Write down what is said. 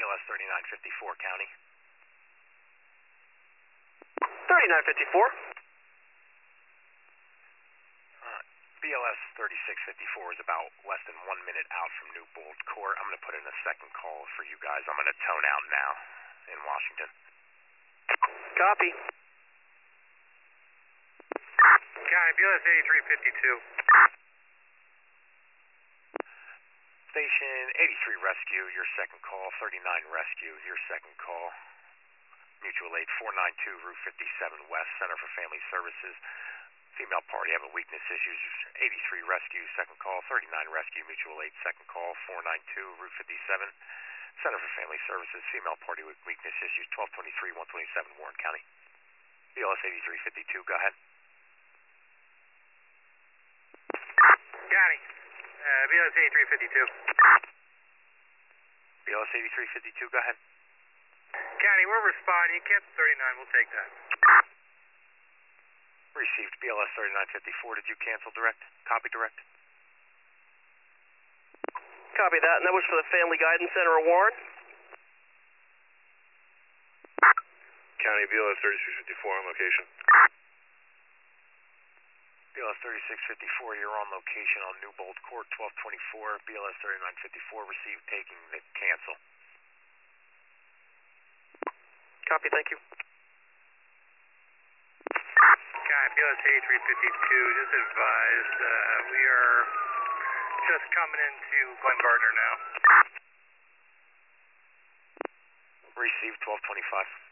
BLS 3954, County. 3954. BLS 3654 is about less than 1 minute out from Newbold Court. I'm going to put in a second call for you guys. I'm going to tone out now in Washington. Copy. County, BLS 8352. Station 83 Rescue, your second call. 39 Rescue, your second call. Mutual aid 492 Route 57 West, Center for Family Services. Female party having weakness issues. 83 Rescue, second call. 39 Rescue, mutual aid, second call. 492 Route 57, Center for Family Services. Female party with weakness issues. 1223, 127 Warren County. BLS 8352, go ahead. County, BLS 8352. BLS 8352, go ahead. County, we're responding. You cancel 39, we'll take that. Received BLS 3954. Did you cancel direct? Copy direct. Copy that, and that was for the Family Guidance Center of Warren. County, BLS 3654 on location. BLS 3654, you're on location on Newbold Court, 1224. BLS 3954, received taking the cancel. Copy, thank you. County, BLS 8352, just advised, we are just coming into Glen Gardner now. Received 1225.